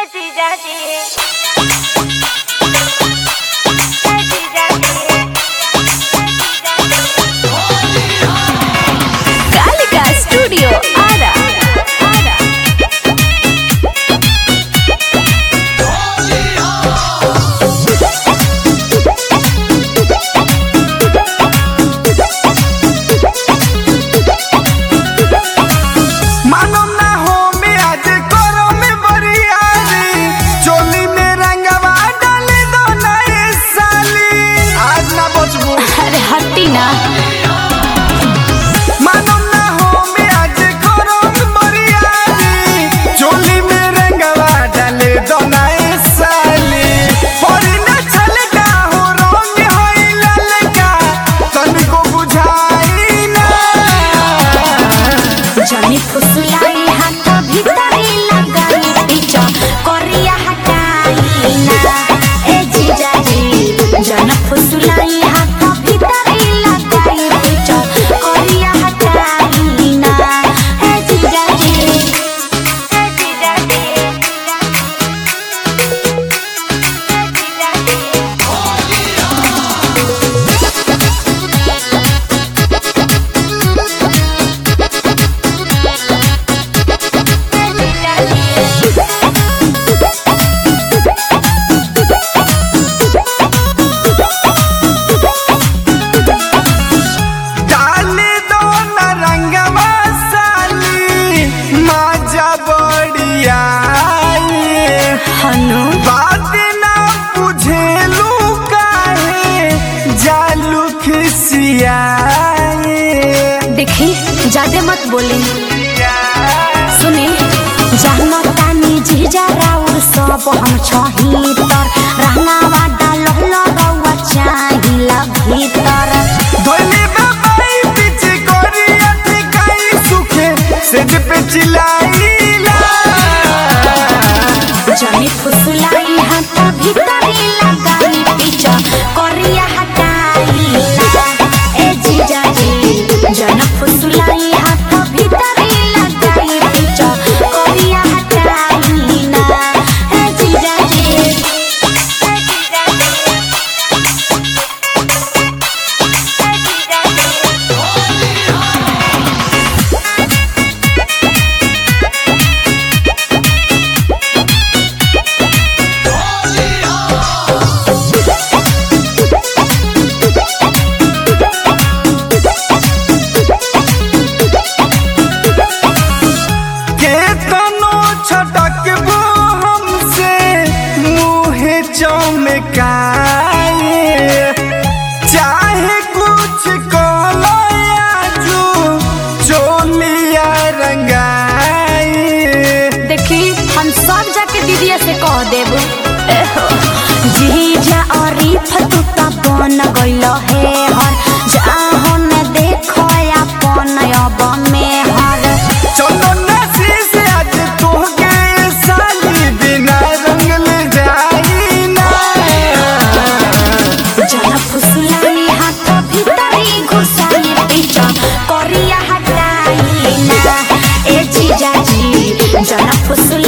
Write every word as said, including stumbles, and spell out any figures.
Kalika studio Ara. जानी फुसलाई हाथ भीतरी लगाई पीछा करिया हटाई ना ए जीजा जी। जाना फुसलाई हाथ भीतरी लगाई पीछा करिया हटाई ना ए जीजा जी। ए जीजा जी बात ना बुझेलू काहे जालू खिसियाए। देखी ज्यादा मत बोले सुने जहना तानी जीजा राउर सब हम छही तर रहना वादा लहला रउआ चाहिला भीतर धोली में बाई बीच कोरिया ठिकाई सुखे सेज पे चिल्लाईला। जानी फुसलाई हाथ भीतरी लगाई पीछा करिया हटाई ना ए जीजा जी। जाना फुसलाई हाथ भीतरी लगाई पीछा करिया हटाई ना ए जीजा जी। ए जीजा जी छटकबो हमसे मुँह चमकाए चाहे कुछ कलो आजू चोलिया रंगाए। देखी हम सब जाके दीदिया से कह देब जीजा और तू तो बन गइल है हर जाहो न देखो अपन अब में हर चलो नसीब से आज तोहके साली बिना रंगल जाई ना। जाना फुसलाई हाथ भीतरी घुसाई पीछा करिया हटाई ना ए जीजा जी। जाना फुसलाई